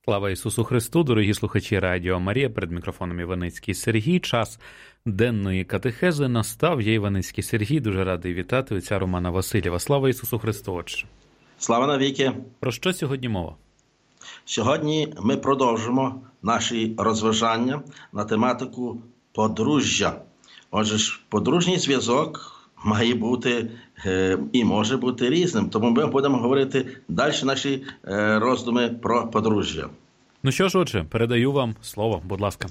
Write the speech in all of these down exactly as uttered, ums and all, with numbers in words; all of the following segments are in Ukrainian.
Слава Ісусу Христу, дорогі слухачі Радіо Марія, перед мікрофоном Іваницький Сергій. Час денної катехези настав. Я Іваницький Сергій, дуже радий вітати отця Романа Васильєва. Слава Ісусу Христу, отче. Слава навіки. Про що сьогодні мова? Сьогодні ми продовжимо наші розважання на тематику подружжя. Отже ж, подружній зв'язок має бути е, і може бути різним. Тому ми будемо говорити далі наші е, роздуми про подружжя. Ну що ж, отже, передаю вам слово, будь ласка.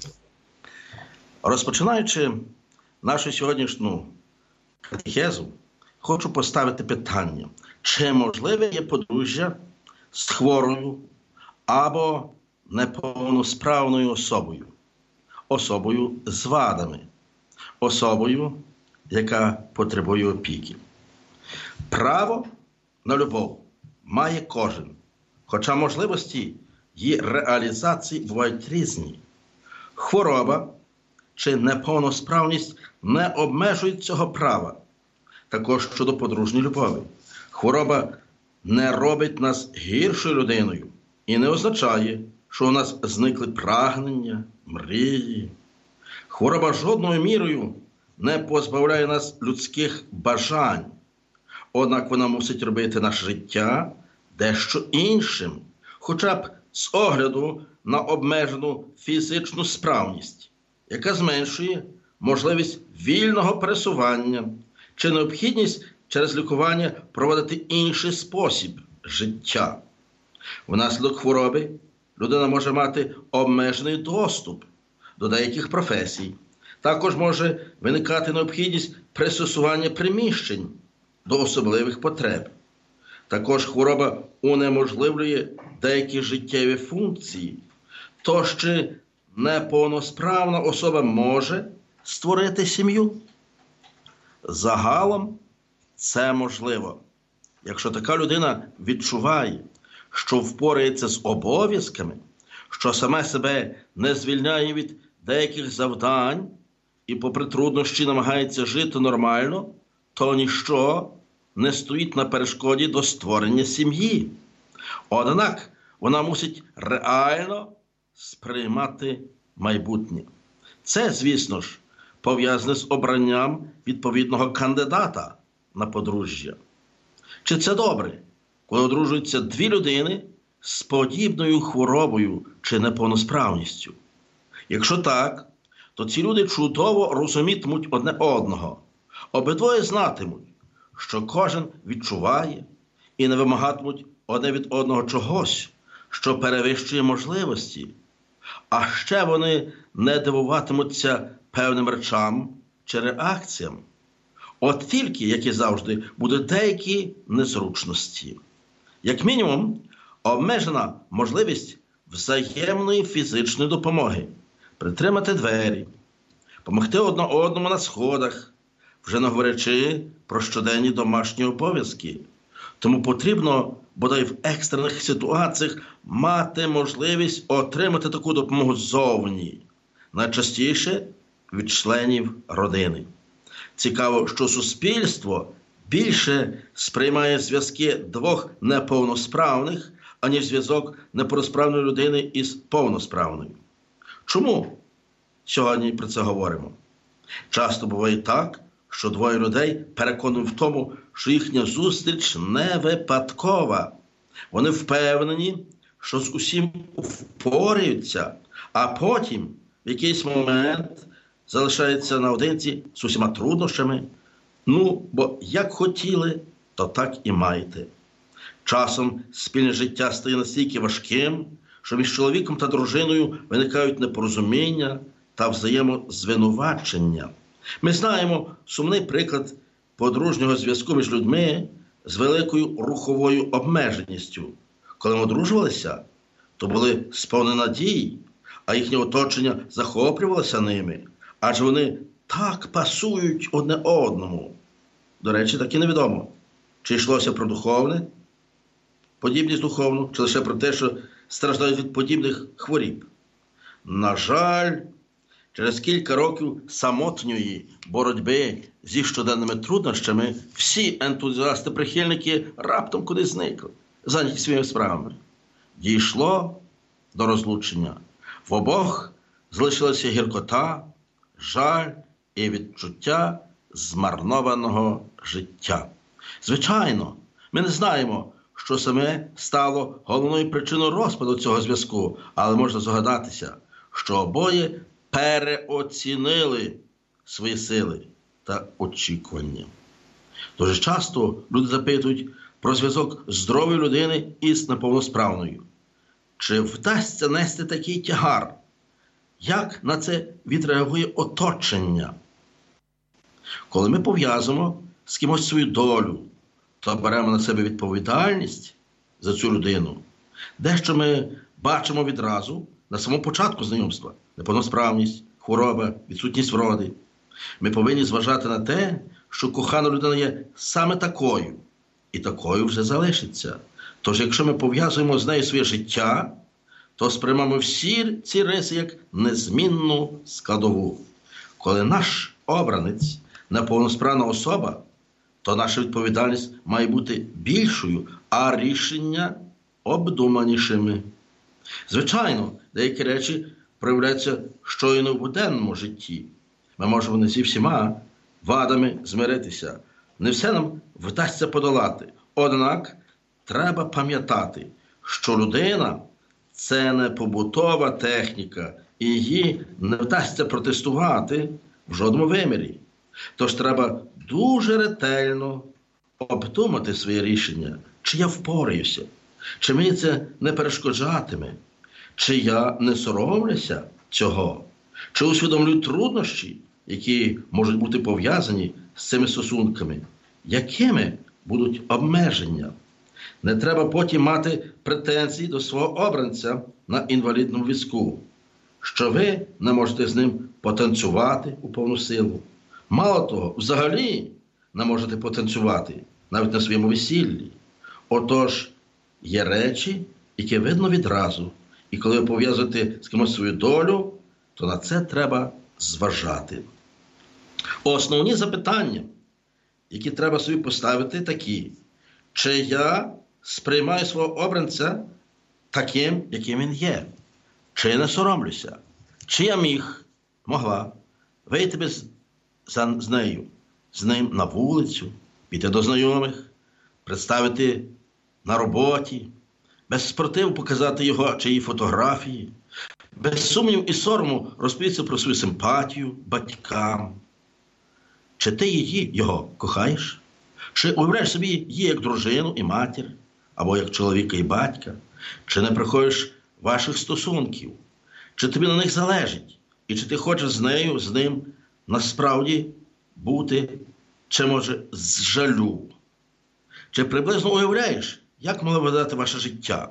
Розпочинаючи нашу сьогоднішню катехезу, хочу поставити питання, чи можливе є подружжя з хворою або неповносправною особою, особою з вадами, особою, яка потребує опіки. Право на любов має кожен, хоча можливості її реалізації бувають різні. Хвороба чи неповносправність не обмежують цього права. Також щодо подружньої любові. Хвороба не робить нас гіршою людиною і не означає, що у нас зникли прагнення, мрії. Хвороба жодною мірою не позбавляє нас людських бажань. Однак вона мусить робити наше життя дещо іншим, хоча б з огляду на обмежену фізичну справність, яка зменшує можливість вільного пересування чи необхідність через лікування проводити інший спосіб життя. Внаслідок хвороби людина може мати обмежений доступ до деяких професій. Також може виникати необхідність пристосування приміщень до особливих потреб. Також хвороба унеможливлює деякі життєві функції. Тож чи неповносправна особа може створити сім'ю? Загалом це можливо. Якщо така людина відчуває, що впорається з обов'язками, що саме себе не звільняє від деяких завдань і попри труднощі намагається жити нормально, то ніщо не стоїть на перешкоді до створення сім'ї. Однак вона мусить реально сприймати майбутнє. Це, звісно ж, пов'язане з обранням відповідного кандидата на подружжя. Чи це добре, коли одружуються дві людини з подібною хворобою чи неповносправністю? Якщо так, то ці люди чудово розумітимуть одне одного. Обидвоє знатимуть, що кожен відчуває і не вимагатимуть одне від одного чогось, що перевищує можливості. А ще вони не дивуватимуться певним речам чи реакціям. От тільки, як і завжди, будуть деякі незручності. Як мінімум, обмежена можливість взаємної фізичної допомоги, притримати двері, помогти одне одному на сходах, вже не говорячи про щоденні домашні обов'язки. Тому потрібно, бодай в екстрених ситуаціях, мати можливість отримати таку допомогу ззовні, найчастіше від членів родини. Цікаво, що суспільство більше сприймає зв'язки двох неповносправних, аніж зв'язок неповносправної людини із повносправною. Чому сьогодні про це говоримо? Часто буває так, що двоє людей переконують в тому, що їхня зустріч не випадкова. Вони впевнені, що з усім впораються, а потім в якийсь момент залишаються наодинці з усіма труднощами. Ну, бо як хотіли, то так і маєте. Часом спільне життя стає настільки важким, що між чоловіком та дружиною виникають непорозуміння та взаємозвинувачення. Ми знаємо сумний приклад подружнього зв'язку між людьми з великою руховою обмеженістю. Коли ми одружувалися, то були сповнені надії, а їхнє оточення захоплювалося ними, адже вони так пасують одне одному. До речі, так і невідомо, чи йшлося про духовне, подібність духовну, чи лише про те, що страждають від подібних хворіб. На жаль, через кілька років самотньої боротьби зі щоденними труднощами всі ентузіасти-прихильники раптом кудись зникли, зайняті своїми справами. Дійшло до розлучення. В обох залишилася гіркота, жаль і відчуття змарнованого життя. Звичайно, ми не знаємо, що саме стало головною причиною розпаду цього зв'язку, але можна здогадатися, що обоє переоцінили свої сили та очікування. Дуже часто люди запитують про зв'язок здорової людини із неповносправною. Чи вдасться нести такий тягар? Як на це відреагує оточення? Коли ми пов'язуємо з кимось свою долю, то беремо на себе відповідальність за цю людину. Дещо ми бачимо відразу на самому початку знайомства. Неповносправність, хвороба, відсутність вроди. Ми повинні зважати на те, що кохана людина є саме такою. І такою вже залишиться. Тож, якщо ми пов'язуємо з нею своє життя, то сприймаємо всі ці риси як незмінну складову. Коли наш обранець – неповносправна особа, то наша відповідальність має бути більшою, а рішення обдуманішими. Звичайно, деякі речі проявляються щойно в буденному житті. Ми можемо не зі всіма вадами змиритися. Не все нам вдасться подолати. Однак треба пам'ятати, що людина – це не побутова техніка, і її не вдасться протестувати в жодному вимірі. Тож треба дуже ретельно обдумати своє рішення, чи я впораюся, чи мені це не перешкоджатиме, чи я не соромлюся цього, чи усвідомлюю труднощі, які можуть бути пов'язані з цими стосунками, якими будуть обмеження. Не треба потім мати претензії до свого обранця на інвалідному візку, що ви не можете з ним потанцювати у повну силу. Мало того, взагалі не можете потанцювати, навіть на своєму весіллі. Отож, є речі, які видно відразу, і коли ви пов'язуєте з кимось свою долю, то на це треба зважати. Основні запитання, які треба собі поставити, такі: чи я сприймаю свого обранця таким, яким він є? Чи я не соромлюся? Чи я міг, могла вийти без, за, з нею, з ним на вулицю, піти до знайомих, представити на роботі, без спротиву показати його чи її фотографії, без сумнів і сорому розповісти про свою симпатію батькам? Чи ти її, його, кохаєш? Чи уявляєш собі її як дружину і матір, або як чоловіка і батька? Чи не приходиш ваших стосунків? Чи тобі на них залежить? І чи ти хочеш з нею, з ним насправді бути, чи може з жалю? Чи приблизно уявляєш, як могло виглядати ваше життя?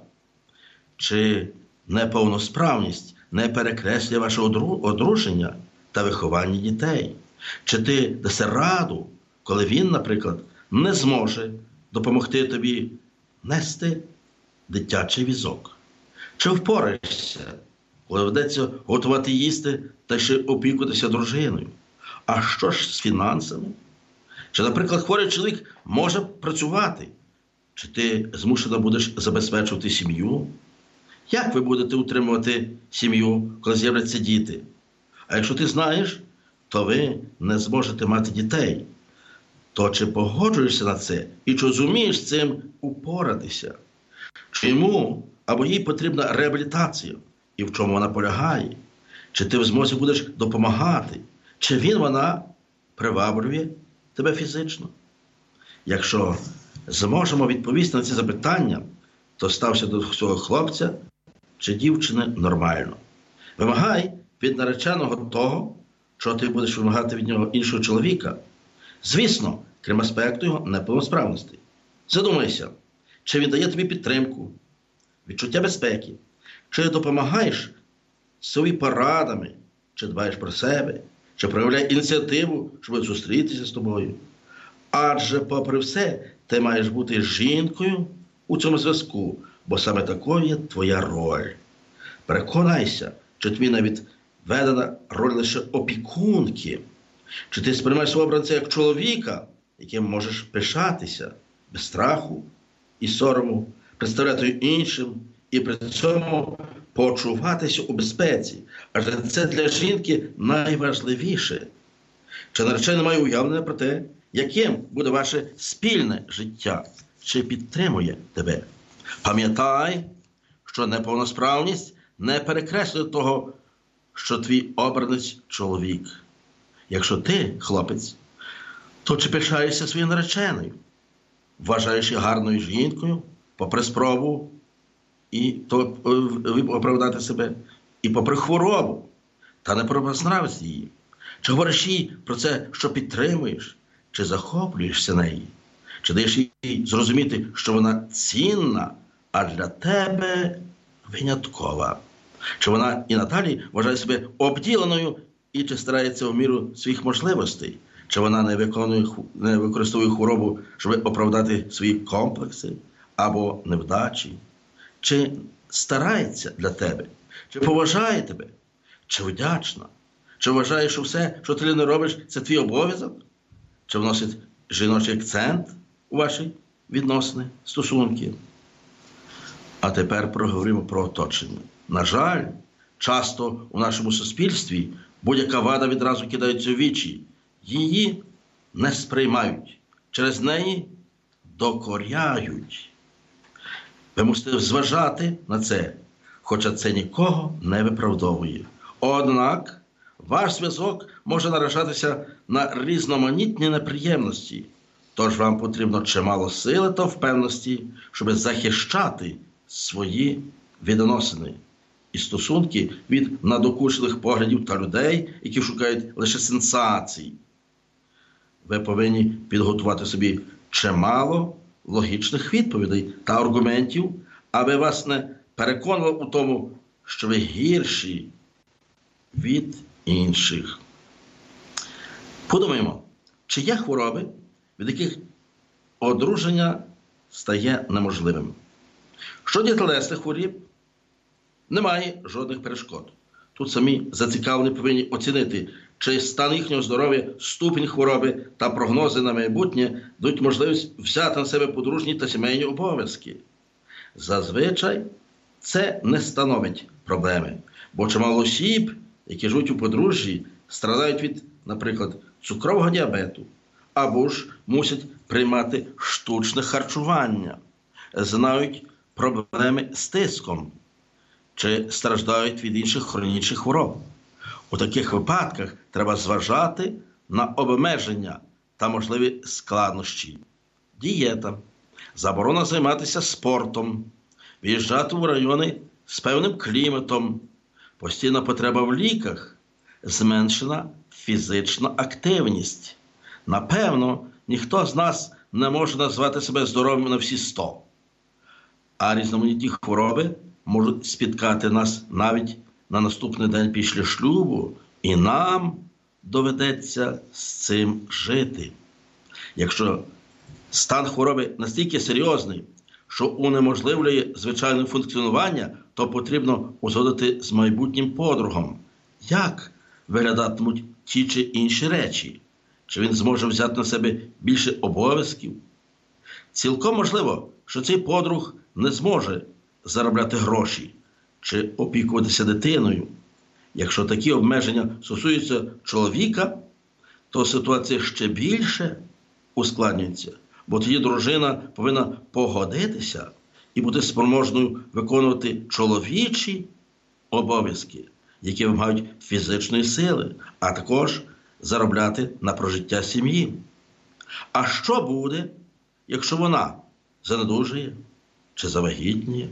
Чи неповносправність не перекреслює ваше одруження та виховання дітей? Чи ти даси раду, коли він, наприклад, не зможе допомогти тобі нести дитячий візок? Чи впораєшся, коли ведеться готувати їсти та ще опікуватися дружиною? А що ж з фінансами? Чи, наприклад, хворий чоловік може працювати? Чи ти змушена будеш забезпечувати сім'ю? Як ви будете утримувати сім'ю, коли з'являться діти? А якщо ти знаєш, то ви не зможете мати дітей. То чи погоджуєшся на це і чи зумієш з цим упоратися? Чи йому або їй потрібна реабілітація і в чому вона полягає? Чи ти в змозі будеш допомагати? Чи він, вона приваблює тебе фізично? Якщо зможемо відповісти на ці запитання, то стався до свого хлопця чи дівчини нормально. Вимагай від нареченого того, що ти будеш вимагати від нього іншого чоловіка. Звісно, крім аспекту його неповносправності. Задумайся, чи він дає тобі підтримку, відчуття безпеки, чи допомагаєш собі порадами, чи дбаєш про себе, чи проявляє ініціативу, щоб зустрітися з тобою. Адже, попри все, ти маєш бути жінкою у цьому зв'язку, бо саме такою є твоя роль. Переконайся, чи тобі навіть ведена роль лише опікунки, чи ти сприймаєш свого обранця як чоловіка, яким можеш пишатися, без страху і сорому, представляти іншим, і при цьому почуватися у безпеці. Адже це для жінки найважливіше. Чи наречена має уявлення про те, яким буде ваше спільне життя? Чи підтримує тебе? Пам'ятай, що неповносправність не перекреслює того, що твій обранець – чоловік. Якщо ти, хлопець, то чи пишаєшся своєю нареченою? Вважаєш її гарною жінкою, попри спробу і то оправдати себе, і попри хворобу, та не пропознався її? Чи говориш їй про це, що підтримуєш? Чи захоплюєшся нею? Чи даєш їй зрозуміти, що вона цінна, а для тебе виняткова? Чи вона і надалі вважає себе обділеною і чи старається в міру своїх можливостей? Чи вона не виконує, не використовує хворобу, щоб оправдати свої комплекси або невдачі? Чи старається для тебе? Чи поважає тебе? Чи вдячна? Чи вважає, що все, що ти не робиш, це твій обов'язок? Чи вносить жіночий акцент у ваші відносини, стосунки? А тепер проговоримо про оточення. На жаль, часто у нашому суспільстві будь-яка вада відразу кидається у вічі. Її не сприймають. Через неї докоряють. Ви мусите зважати на це, хоча це нікого не виправдовує. Однак, ваш зв'язок може наражатися на різноманітні неприємності, тож вам потрібно чимало сили та впевненості, щоб захищати свої відносини і стосунки від надокучливих поглядів та людей, які шукають лише сенсацій. Ви повинні підготувати собі чимало логічних відповідей та аргументів, аби вас не переконував у тому, що ви гірші від інших. Подумаємо, чи є хвороби, від яких одруження стає неможливим? Щодо тілесних хвороб, немає жодних перешкод. Тут самі зацікавлені повинні оцінити, чи стан їхнього здоров'я, ступінь хвороби та прогнози на майбутнє дають можливість взяти на себе подружні та сімейні обов'язки. Зазвичай це не становить проблеми, бо чимало осіб, які живуть у подружжі, страдають від, наприклад, цукрового діабету, або ж мусять приймати штучне харчування, знають проблеми з тиском, чи страждають від інших хронічних хвороб. У таких випадках треба зважати на обмеження та можливі складнощі. Дієта, заборона займатися спортом, виїжджати в райони з певним кліматом, постійна потреба в ліках, зменшена фізична активність. Напевно, ніхто з нас не може назвати себе здоровим на всі сто. А різноманітні хвороби можуть спіткати нас навіть на наступний день після шлюбу, і нам доведеться з цим жити. Якщо стан хвороби настільки серйозний, що унеможливлює звичайне функціонування, то потрібно узгодити з майбутнім подругом, як виглядатимуть ті чи інші речі, чи він зможе взяти на себе більше обов'язків. Цілком можливо, що цей подруг не зможе заробляти гроші чи опікуватися дитиною. Якщо такі обмеження стосуються чоловіка, то ситуація ще більше ускладнюється, бо тоді дружина повинна погодитися і бути спроможною виконувати чоловічі обов'язки, які вимагають фізичної сили, а також заробляти на прожиття сім'ї. А що буде, якщо вона занедужує чи завагітніє?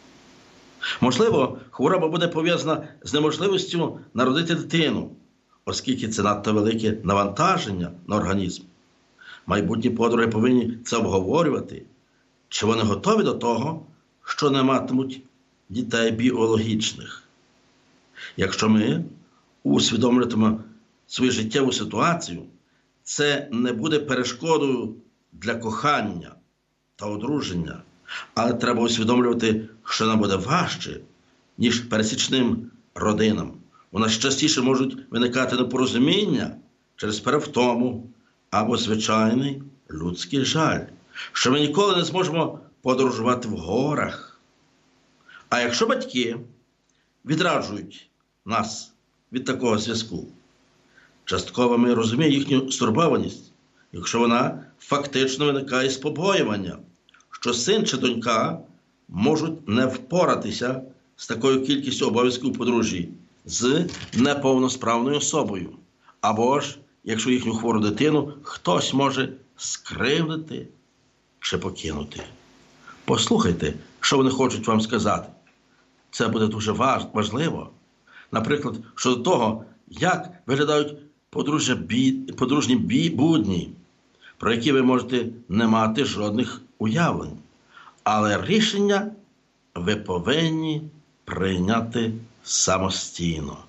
Можливо, хвороба буде пов'язана з неможливістю народити дитину, оскільки це надто велике навантаження на організм. Майбутні подруги повинні це обговорювати, чи вони готові до того, що не матимуть дітей біологічних. Якщо ми усвідомлюємо свою життєву ситуацію, це не буде перешкодою для кохання та одруження, але треба усвідомлювати, що нам буде важче, ніж пересічним родинам. У нас частіше можуть виникати непорозуміння через перевтому або звичайний людський жаль, що ми ніколи не зможемо подорожувати в горах. А якщо батьки відраджують нас від такого зв'язку. Частково ми розуміємо їхню стурбованість, якщо вона фактично виникає з побоювання, що син чи донька можуть не впоратися з такою кількістю обов'язків у подружжі з неповносправною особою. Або ж, якщо їхню хвору дитину хтось може скривдити чи покинути. Послухайте, що вони хочуть вам сказати. Це буде дуже важливо. Наприклад, щодо того, як виглядають подружжя бі... подружні бі... будні, про які ви можете не мати жодних уявлень. Але рішення ви повинні прийняти самостійно.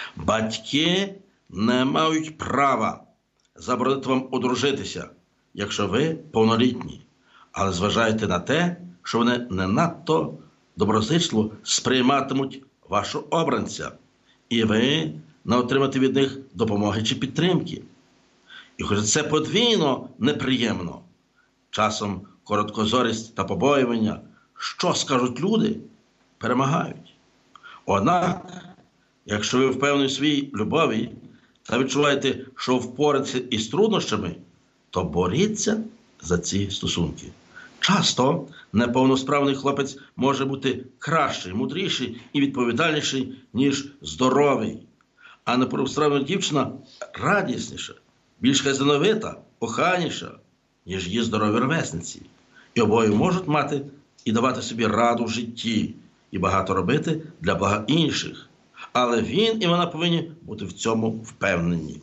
Батьки не мають права заборонити вам одружитися, якщо ви повнолітні. Але зважайте на те, що вони не надто доброзичливо сприйматимуть вашого обранця, і ви не отримаєте від них допомоги чи підтримки. І хоч це подвійно неприємно, часом короткозорість та побоювання, що скажуть люди, перемагають. Однак, якщо ви впевнені в своїй любові та відчуваєте, що впораєтеся із труднощами, то боріться за ці стосунки. Часто неповносправний хлопець може бути кращий, мудріший і відповідальніший, ніж здоровий. А неповносправна дівчина радісніша, більш хазяйновита, охайніша, ніж її здорові ровесниці. І обоє можуть мати і давати собі раду в житті, і багато робити для блага інших. Але він і вона повинні бути в цьому впевнені.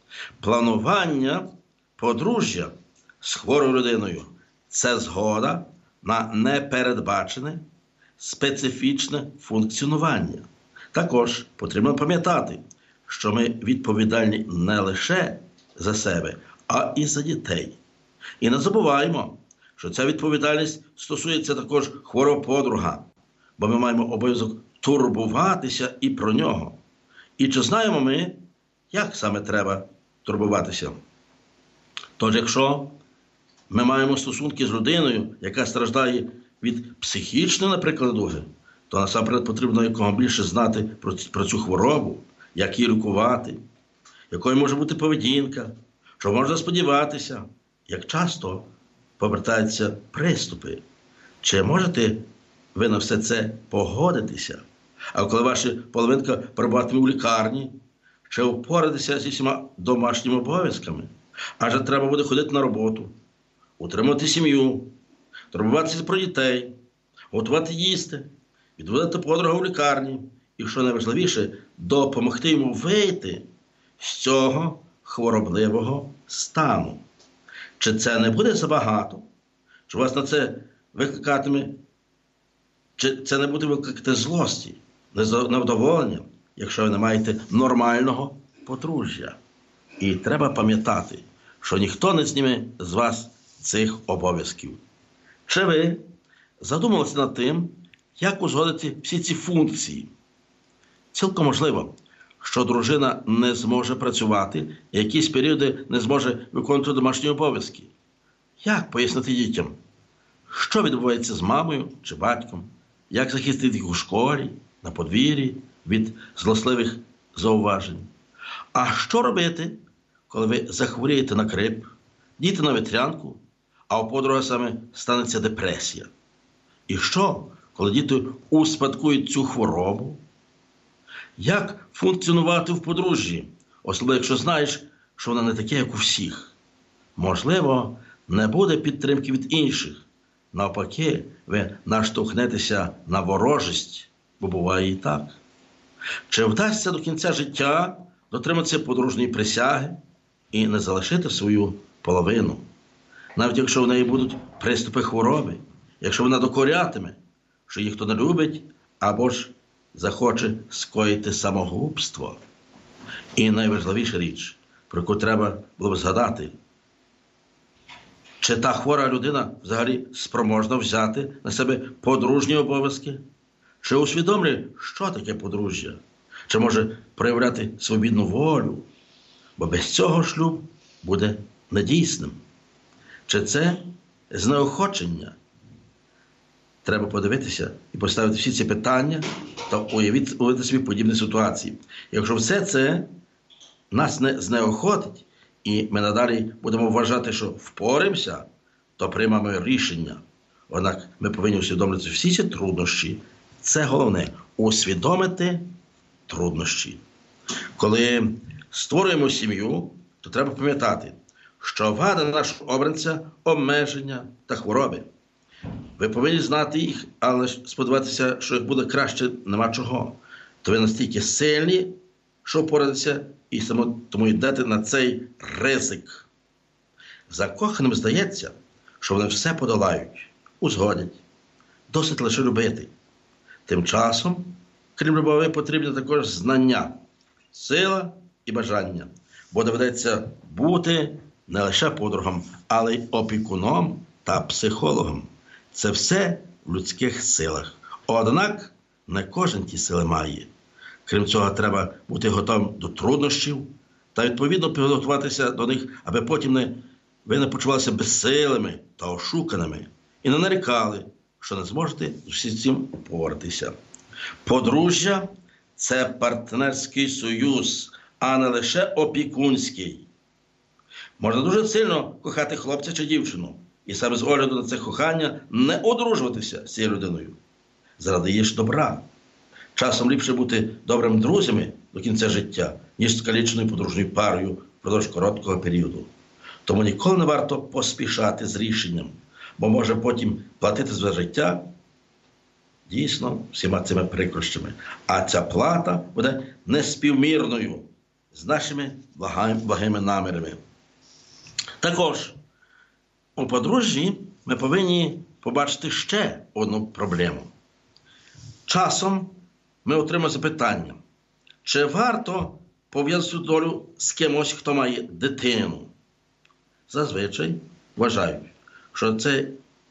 Планування подружжя з хворою людиною – це згода на непередбачене, специфічне функціонування. Також потрібно пам'ятати, що ми відповідальні не лише за себе, а і за дітей. І не забуваємо, що ця відповідальність стосується також хворого подруга, бо ми маємо обов'язок турбуватися і про нього. І чи знаємо ми, як саме треба турбуватися? Тож, якщо ми маємо стосунки з людиною, яка страждає від психічної, наприклад, недуги, то насамперед потрібно якомога більше знати про, про цю хворобу, як її лікувати, якою може бути поведінка, що можна сподіватися, як часто повертаються приступи. Чи можете ви на все це погодитися? А коли ваша половинка перебуватиме у лікарні, чи впоратися зі всіма домашніми обов'язками? Адже треба буде ходити на роботу, утримувати сім'ю, турбуватися про дітей, готувати їсти, відводити подругу в лікарні і, що найважливіше, допомогти йому вийти з цього хворобливого стану. Чи це не буде забагато? Чи вас на це викликатиме, чи це не буде викликати злості, невдоволення, якщо ви не маєте нормального подружжя? І треба пам'ятати, що ніхто не зніме з вас цих обов'язків. Чи ви задумалися над тим, як узгодити всі ці функції? Цілком можливо, що дружина не зможе працювати, і якісь періоди не зможе виконувати домашні обов'язки. Як пояснити дітям, що відбувається з мамою чи батьком? Як захистити їх у школі, на подвір'ї від злосливих зауважень? А що робити, коли ви захворієте на грип, діти на ветрянку, а у подруги саме станеться депресія? І що, коли діти успадкують цю хворобу? Як функціонувати в подружжі, особливо якщо знаєш, що вона не таке, як у всіх? Можливо, не буде підтримки від інших. Навпаки, ви наштовхнетеся на ворожість, бо буває і так. Чи вдасться до кінця життя дотриматися подружньої присяги і не залишити свою половину? Навіть якщо в неї будуть приступи хвороби, якщо вона докорятиме, що їх хто не любить, або ж захоче скоїти самогубство. І найважливіша річ, про яку треба було б згадати, чи та хвора людина взагалі спроможна взяти на себе подружні обов'язки? Чи усвідомлює, що таке подружжя? Чи може проявляти свобідну волю? Бо без цього шлюб буде недійсним. Чи це знеохочення? Треба подивитися і поставити всі ці питання та уявити, уявити собі подібні ситуації. Якщо все це нас не знеохотить, і ми надалі будемо вважати, що впораємося, то приймемо рішення. Однак ми повинні усвідомити всі ці труднощі. Це головне – усвідомити труднощі. Коли створюємо сім'ю, то треба пам'ятати, що вада нашого обранця – обмеження та хвороби. Ви повинні знати їх, але сподіватися, що їх буде краще, нема чого. То ви настільки сильні, що впоратися, і тому йдете на цей ризик. Закоханим здається, що вони все подолають, узгодять. Досить лише любити. Тим часом, крім любові, потрібні також знання, сила і бажання. Бо доведеться бути не лише подругом, але й опікуном та психологом. Це все в людських силах. Однак не кожен ті сили має. Крім цього, треба бути готовим до труднощів та відповідно підготуватися до них, аби потім не, ви не почувалися безсилими та ошуканими і не нарікали, що не зможете з усім цим впоратися. Подружжя – це партнерський союз, а не лише опікунський. Можна дуже сильно кохати хлопця чи дівчину, і саме з огляду на це кохання не одружуватися з цією людиною. Заради її ж добра. Часом ліпше бути добрими друзями до кінця життя, ніж скаліченою подружньою парою впродовж короткого періоду. Тому ніколи не варто поспішати з рішенням, бо може потім платити за життя дійсно всіма цими прикрощами. А ця плата буде неспівмірною з нашими благими намірами. Також у подружжі ми повинні побачити ще одну проблему. Часом ми отримаємо запитання, чи варто пов'язати долю з кимось, хто має дитину. Зазвичай вважають, що це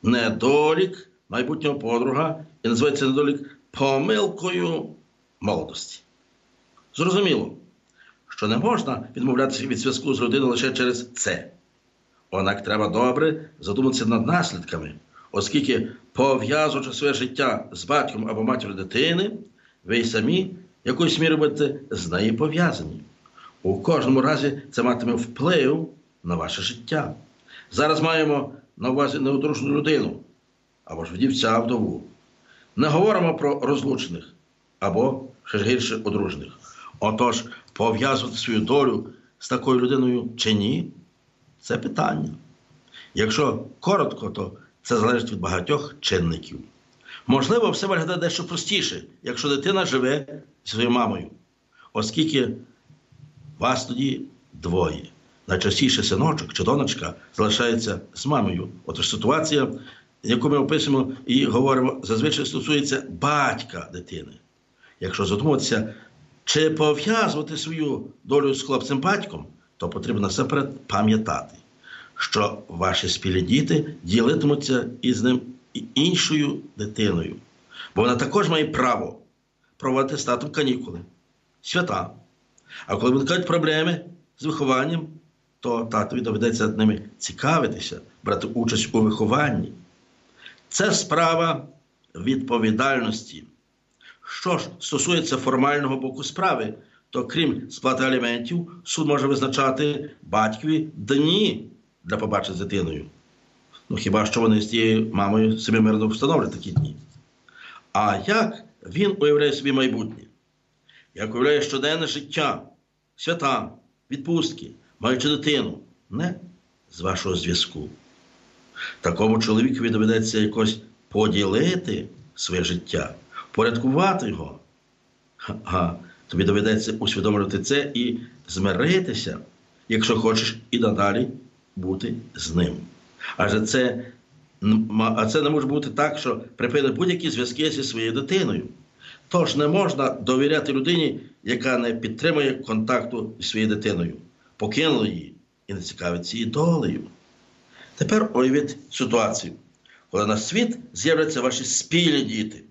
недолік майбутнього подруга і називається недолік помилкою молодості. Зрозуміло, що не можна відмовлятися від зв'язку з людиною лише через це. Однак треба добре задуматися над наслідками, оскільки, пов'язуючи своє життя з батьком або матір'ю дитини, ви й самі якоюсь мірою будете з нею пов'язані. У кожному разі це матиме вплив на ваше життя. Зараз маємо на увазі неодружну людину, або ж вдівця, вдову. Не говоримо про розлучених, або, ще ж гірше, одружених. Отож, пов'язувати свою долю з такою людиною чи ні – це питання. Якщо коротко, то це залежить від багатьох чинників. Можливо, все виглядає дещо простіше, якщо дитина живе зі своєю мамою, оскільки вас тоді двоє. Найчастіше синочок чи донечка залишається з мамою. Отож ситуація, яку ми описуємо і говоримо, зазвичай стосується батька дитини. Якщо задуматися, чи пов'язувати свою долю з хлопцем-батьком, то потрібно насамперед пам'ятати, що ваші спільні діти ділитимуться із ним і іншою дитиною. Бо вона також має право проводити з татом канікули, свята. А коли виникають проблеми з вихованням, то татові доведеться над ними цікавитися, брати участь у вихованні. Це справа відповідальності. Що ж стосується формального боку справи, то крім сплати аліментів, суд може визначати батькові дні для побачення з дитиною. Ну, хіба що вони з тією мамою собі мирно встановлять такі дні. А як він уявляє собі майбутнє? Як уявляє щоденне життя, свята, відпустки, маючи дитину? Не з вашого зв'язку. Такому чоловікові доведеться якось поділити своє життя, порядкувати його. А тобі доведеться усвідомлювати це і змиритися, якщо хочеш і надалі бути з ним. Адже це, а це не може бути так, що припинить будь-які зв'язки зі своєю дитиною. Тож не можна довіряти людині, яка не підтримує контакту зі своєю дитиною, покинула її і не цікавиться її долею. Тепер уявіть ситуацію, коли на світ з'являться ваші спільні діти.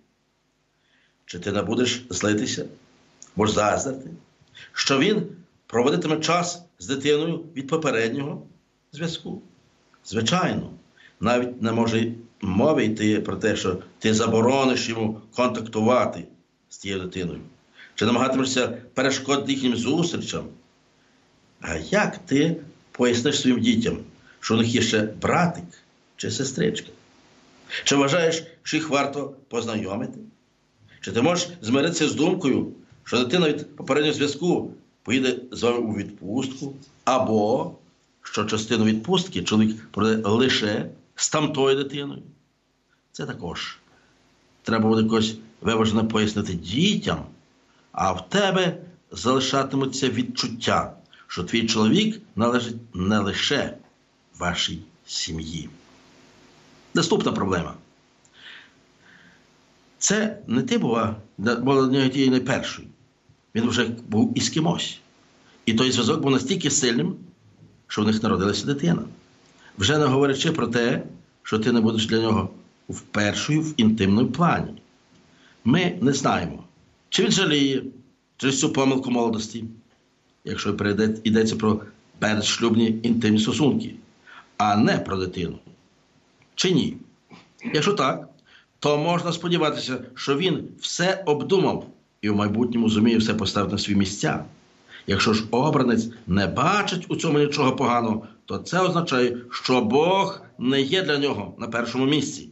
Чи ти не будеш злитися, або ж заздрити, що він проводитиме час з дитиною від попереднього зв'язку? Звичайно, навіть не може мови йти про те, що ти заборониш йому контактувати з тією дитиною? Чи намагатимешся перешкодити їхнім зустрічам? А як ти поясниш своїм дітям, що у них є ще братик чи сестричка? Чи вважаєш, що їх варто познайомити? Чи ти можеш змиритися з думкою, що дитина від попереднього зв'язку поїде з вами у відпустку, або що частину відпустки чоловік проведе лише з тамтою дитиною? Це також треба буде якось виважено пояснити дітям, а в тебе залишатимуться відчуття, що твій чоловік належить не лише вашій сім'ї. Наступна проблема. Це не ти була, була для нього тією найпершою. Він вже був із кимось. І той зв'язок був настільки сильним, що в них народилася дитина. Вже не говорячи про те, що ти не будеш для нього впершою в інтимному плані. Ми не знаємо, чи він жаліє через цю помилку молодості, якщо йдеться про передшлюбні інтимні стосунки, а не про дитину. Чи ні? Якщо так, то можна сподіватися, що він все обдумав і в майбутньому зуміє все поставити на свої місця. Якщо ж обранець не бачить у цьому нічого поганого, то це означає, що Бог не є для нього на першому місці.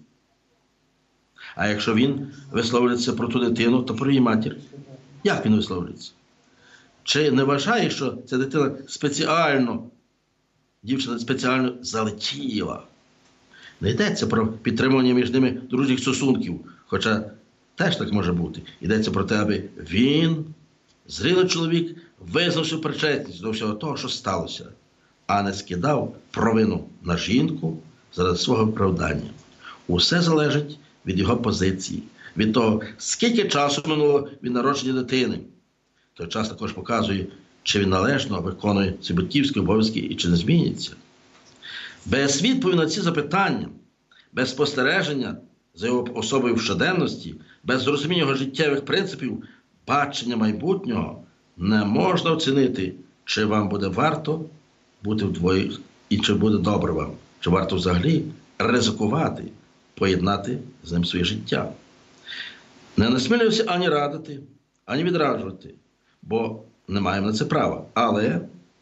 А якщо він висловлюється про ту дитину, то про її матір. Як він висловлюється? Чи не вважає, що ця дитина спеціально, дівчина спеціально залетіла? Не йдеться про підтримування між ними дружніх стосунків, хоча теж так може бути. Йдеться про те, аби він, зрілий чоловік, визнав всю причетність до всього того, що сталося, а не скидав провину на жінку заради свого виправдання. Усе залежить від його позиції, від того, скільки часу минуло від народження дитини. Той час також показує, чи він належно виконує ці батьківські обов'язки і чи не зміниться. Без відповіді на ці запитання, без спостереження за його особою в щоденності, без зрозуміння його життєвих принципів, бачення майбутнього, не можна оцінити, чи вам буде варто бути вдвоє і чи буде добре вам, чи варто взагалі ризикувати, поєднати з ним своє життя. Не насмілююся ані радити, ані відраджувати, бо не маємо на це права. Але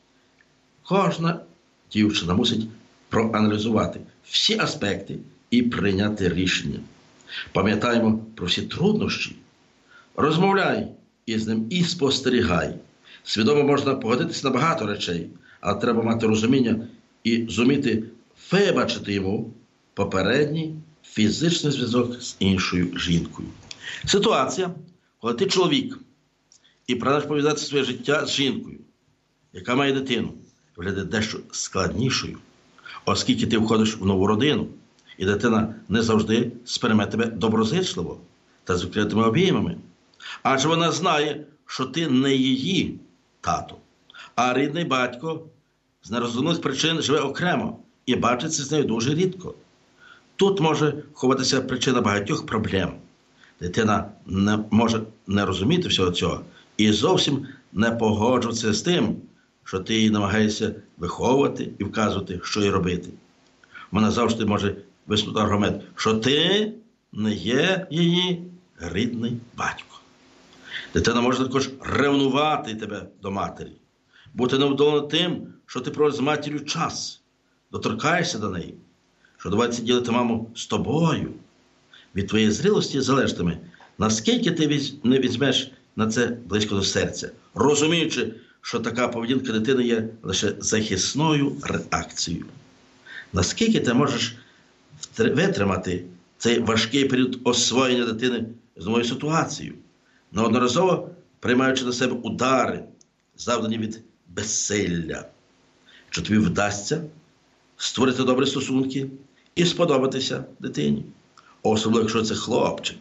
кожна дівчина мусить проаналізувати всі аспекти і прийняти рішення. Пам'ятаємо про всі труднощі. Розмовляй із ним і спостерігай. Свідомо можна погодитися на багато речей, але треба мати розуміння і зуміти вибачити йому попередній фізичний зв'язок з іншою жінкою. Ситуація, коли ти чоловік і прагнеш пов'язати своє життя з жінкою, яка має дитину, виглядає дещо складнішою, оскільки ти входиш в нову родину, і дитина не завжди сприйме тебе доброзичливо та з відкритими обіймами. Адже вона знає, що ти не її тато, а рідний батько з нерозумних причин живе окремо і бачиться з нею дуже рідко. Тут може ховатися причина багатьох проблем. Дитина не може не розуміти всього цього і зовсім не погоджуватися з тим, що ти її намагаєшся виховувати і вказувати, що їй робити. Вона завжди може висунути аргумент, що ти не є її рідний батько. Дитина може також ревнувати тебе до матері, бути невдоволена тим, що ти проводиш з матір'ю час, доторкаєшся до неї, що доводиться ділити маму з тобою. Від твоєї зрілості залежатиме, наскільки ти не візьмеш на це близько до серця, розуміючи, що така поведінка дитини є лише захисною реакцією. Наскільки ти можеш витримати цей важкий період освоєння дитини з новою ситуацією, неодноразово приймаючи на себе удари, завдані від безсилля. Чи тобі вдасться створити добрі стосунки і сподобатися дитині, особливо, якщо це хлопчик.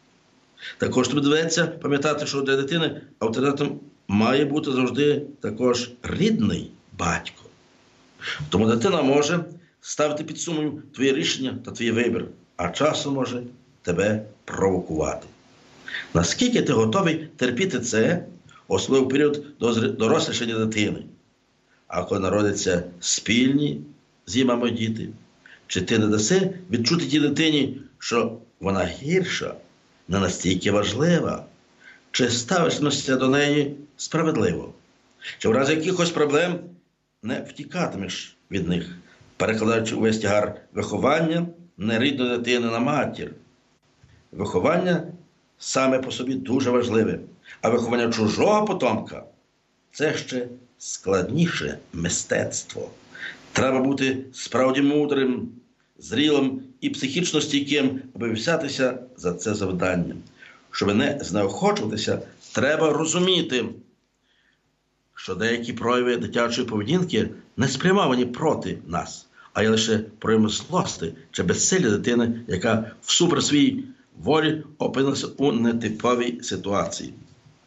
Також тобі доведеться пам'ятати, що для дитини авторитетом має бути завжди також рідний батько. Тому дитина може ставити під сумнів твоє рішення та твій вибір, а часом може тебе провокувати. Наскільки ти готовий терпіти це, особливо в період дорослішання дитини? А коли народяться спільні з її мамою діти, Чи ти не даси відчути тій дитині, що вона гірша, не настільки важлива? Чи ставишся до неї справедливо? Чи в разі якихось проблем не втікатимеш від них, перекладаючи увесь тягар виховання нерідної дитини на матір? Виховання саме по собі дуже важливе, а виховання чужого потомка – це ще складніше мистецтво. Треба бути справді мудрим, зрілим і психічно стійким, аби взятися за це завдання. Щоб не знеохочуватися, треба розуміти, що деякі прояви дитячої поведінки не спрямовані проти нас, а є лише прояви злости чи безсилля дитини, яка всупереч своїй волі опинилася у нетиповій ситуації.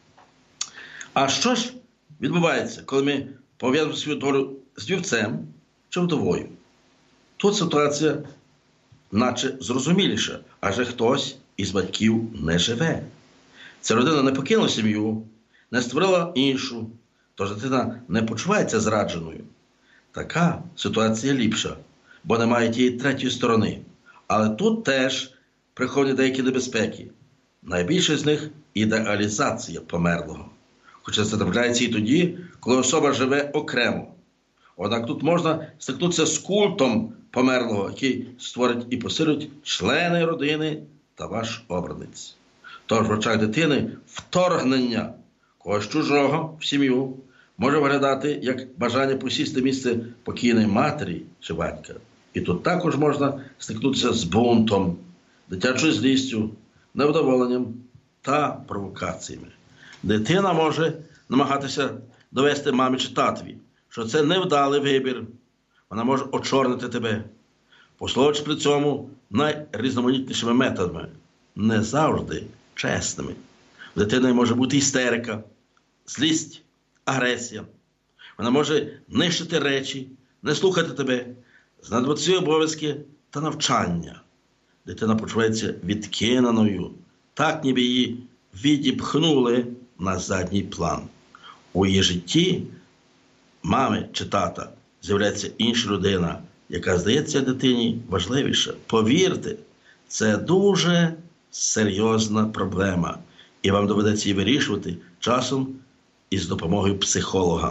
А що ж відбувається, коли ми пов'язуємо свою долю з вівцем чи вдовою? Тут ситуація наче зрозуміліша, адже хтось із батьків не живе. Ця людина не покинула сім'ю, не створила іншу, тож дитина не почувається зрадженою. Така ситуація ліпша, бо немає тієї третьої сторони. Але тут теж приховані деякі небезпеки. Найбільше з них – ідеалізація померлого. Хоча це трапляється і тоді, коли особа живе окремо. Однак тут можна стикнутися з культом померлого, який створить і посилить члени родини та ваш обранець. Тож в очах дитини вторгнення когось чужого в сім'ю може виглядати як бажання посісти місце покійної матері чи батька. І тут також можна стикнутися з бунтом, дитячою злістю, невдоволенням та провокаціями. Дитина може намагатися довести мамі чи татові, що це невдалий вибір. Вона може очорнити тебе, послуговуючи при цьому найрізноманітнішими методами, не завжди чесними. В дитини може бути істерика, злість, агресія. Вона може нищити речі, не слухати тебе, знадобити свої обов'язки та навчання. Дитина почувається відкиненою, так ніби її відіпхнули на задній план. У її житті мами чи тата з'являється інша людина, яка здається дитині важливіша. Повірте, це дуже серйозна проблема, і вам доведеться її вирішувати часом із допомогою психолога.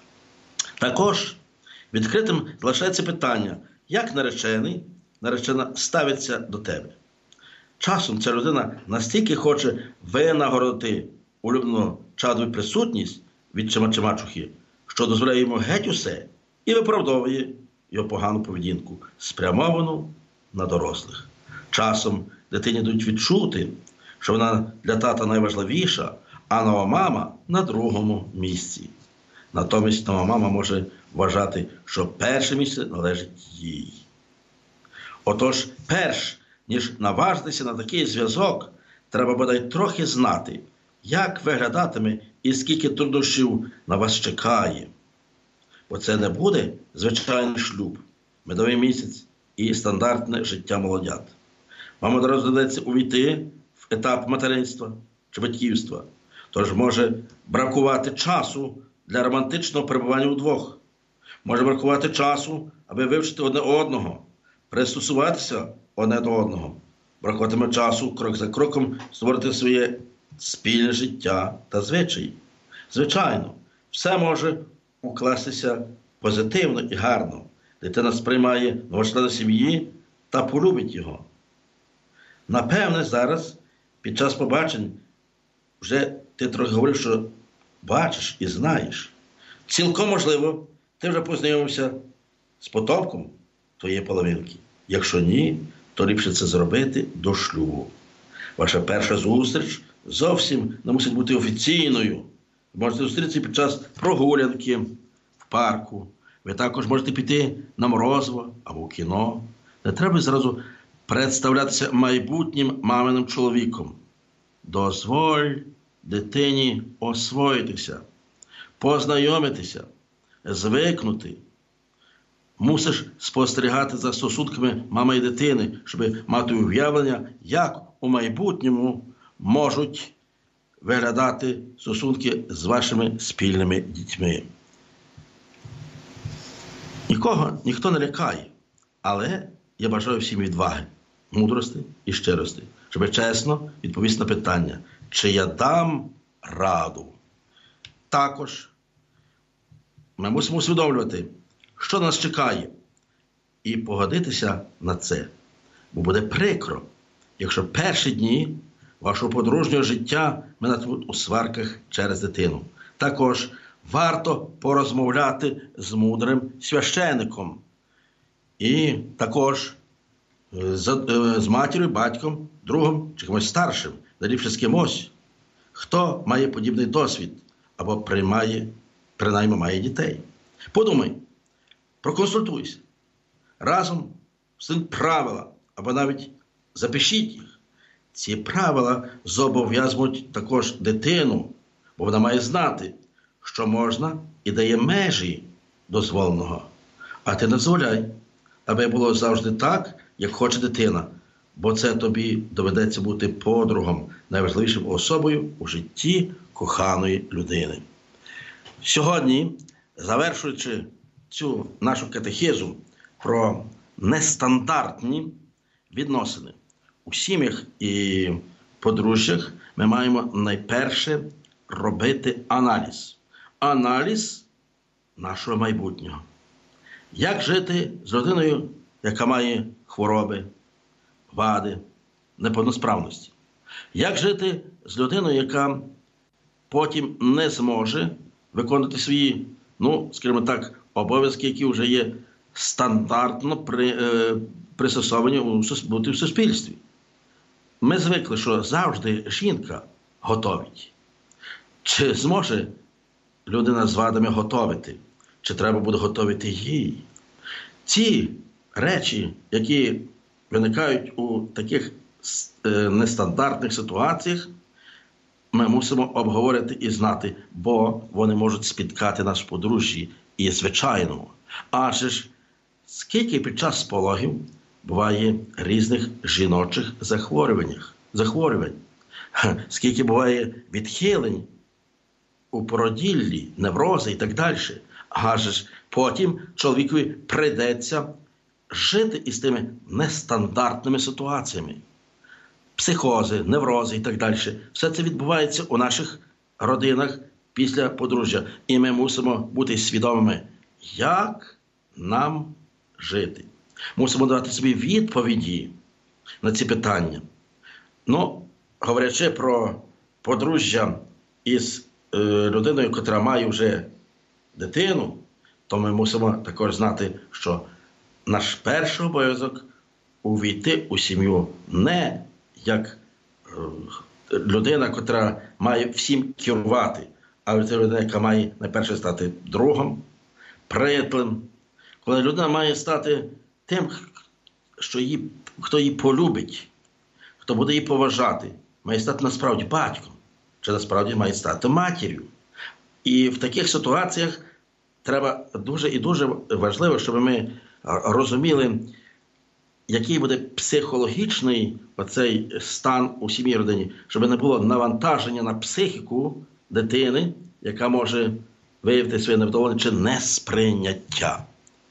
Також відкритим залишається питання, як наречений, наречена ставиться до тебе. Часом ця людина настільки хоче винагородити улюблену чадову присутність відчима чи мачухи, що дозволяє йому геть усе і виправдовує його погану поведінку, спрямовану на дорослих. Часом дитині дають відчути, що вона для тата найважливіша, а нова мама на другому місці. Натомість нова мама може вважати, що перше місце належить їй. Отож, перш ніж наважитися на такий зв'язок, треба бодай трохи знати, як виглядатиме і скільки труднощів на вас чекає. Бо це не буде звичайний шлюб, медовий місяць і стандартне життя молодят. Вам одразу доведеться увійти в етап материнства чи батьківства. Тож може бракувати часу для романтичного перебування удвох. Може бракувати часу, аби вивчити одне одного, пристосуватися одне до одного. Бракуватиме часу крок за кроком створити своє спільне життя та звичаї. Звичайно, все може укластися позитивно і гарно. Дитина сприймає нового члена сім'ї та полюбить його. Напевне, зараз, під час побачень, вже ти трохи говорив, що бачиш і знаєш. Цілком можливо, ти вже познайомився з потомком твоєї половинки. Якщо ні, то ліпше це зробити до шлюбу. Ваша перша зустріч зовсім не мусить бути офіційною. Ви можете зустрітися під час прогулянки в парку. Ви також можете піти на морозиво або в кіно. Не треба зразу представлятися майбутнім маминим чоловіком. Дозволь дитині освоїтися, познайомитися, звикнути. Мусиш спостерігати за стосунками мами і дитини, щоб мати уявлення, як у майбутньому можуть виглядати стосунки з вашими спільними дітьми. Нікого ніхто не лякає, але я бажаю всім відваги, мудрості і щирості, щоб чесно відповісти на питання, чи я дам раду. Також ми мусимо усвідомлювати, що нас чекає, і погодитися на це. Бо буде прикро, якщо перші дні вашого подружнього життя минатимуть у сварках через дитину. Також варто порозмовляти з мудрим священиком. І також з, з матір'ю, батьком, другом чи комусь старшим, найліпше з кимось, хто має подібний досвід або приймає, принаймні має дітей. Подумай, проконсультуйся. Разом з цим правила, або навіть запишіть їх. Ці правила зобов'язують також дитину, бо вона має знати, що можна і дає межі дозволеного. А ти не дозволяй, аби було завжди так, як хоче дитина, бо це тобі доведеться бути подругом, найважливішою особою у житті коханої людини. Сьогодні, завершуючи цю нашу катехизу про нестандартні відносини у сім'ях і подружжях, ми маємо найперше робити аналіз. Аналіз нашого майбутнього. Як жити з людиною, яка має хвороби, вади, неповносправності? Як жити з людиною, яка потім не зможе виконувати свої, ну, скажімо так, обов'язки, які вже є стандартно при, е, пристосовані у, бути в суспільстві? Ми звикли, що завжди жінка готовить. Чи зможе людина з вадами готовити? Чи треба буде готовити їй? Ці речі, які виникають у таких е, нестандартних ситуаціях, ми мусимо обговорити і знати, бо вони можуть спіткати нас в подружжі і звичайному. Адже ж, скільки під час пологів буває різних жіночих захворювань, захворювань, скільки буває відхилень у породіллі, неврози і так далі. Адже ж потім чоловікові прийдеться жити із тими нестандартними ситуаціями. Психози, неврози і так далі. Все це відбувається у наших родинах після подружжя. І ми мусимо бути свідомими, як нам жити. Мусимо дати собі відповіді на ці питання. Ну, говорячи про подружжя із е, людиною, яка має вже дитину, то ми мусимо також знати, що наш перший обов'язок – увійти у сім'ю не як е, людина, яка має всім керувати, а людина, яка має найперше стати другом, приятелем. Коли людина має стати тим, що її, хто її полюбить, хто буде її поважати, має стати насправді батьком, чи насправді має стати матір'ю. І в таких ситуаціях треба дуже і дуже важливо, щоб ми розуміли, який буде психологічний оцей стан у сім'ї і родині, щоб не було навантаження на психіку дитини, яка може виявити своє невдоволення чи несприйняття.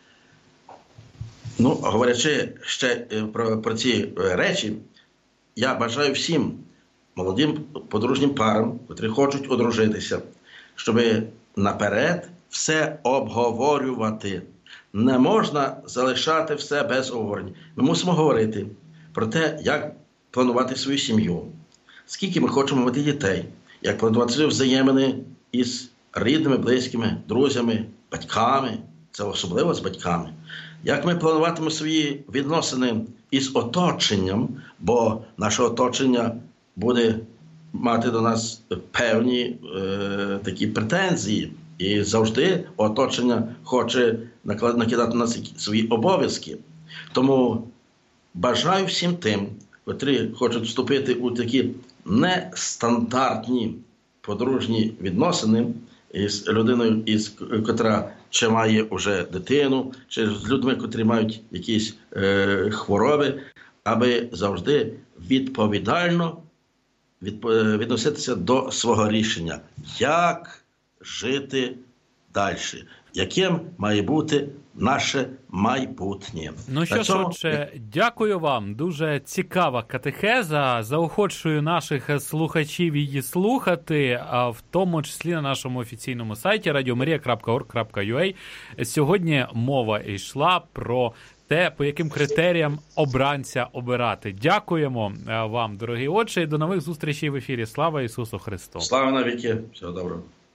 Ну, говорячи ще про, про ці речі, я бажаю всім молодим подружнім парам, які хочуть одружитися, щоб наперед все обговорювати. Не можна залишати все без обговорення. Ми мусимо говорити про те, як планувати свою сім'ю, скільки ми хочемо мати дітей, як планувати свої взаємини із рідними, близькими, друзями, батьками, це особливо з батьками. Як ми плануватимемо свої відносини із оточенням, бо наше оточення буде мати до нас певні е, такі претензії. І завжди оточення хоче накидати на нас свої обов'язки. Тому бажаю всім тим, котрі хочуть вступити у такі нестандартні подружні відносини із людиною, із, котра чи має вже дитину, чи з людьми, котрі мають якісь е, хвороби, аби завжди відповідально від, відноситися до свого рішення. Як жити далі. Яким має бути наше майбутнє. Ну що ж, отже, дякую вам. Дуже цікава катехеза. Заохочую наших слухачів її слухати, а в тому числі на нашому офіційному сайті радіомарія крапка орг крапка ю а. Сьогодні мова йшла про те, по яким критеріям обранця обирати. Дякуємо вам, дорогі отче, і до нових зустрічей в ефірі. Слава Ісусу Христу! Слава навіки! Всього доброго!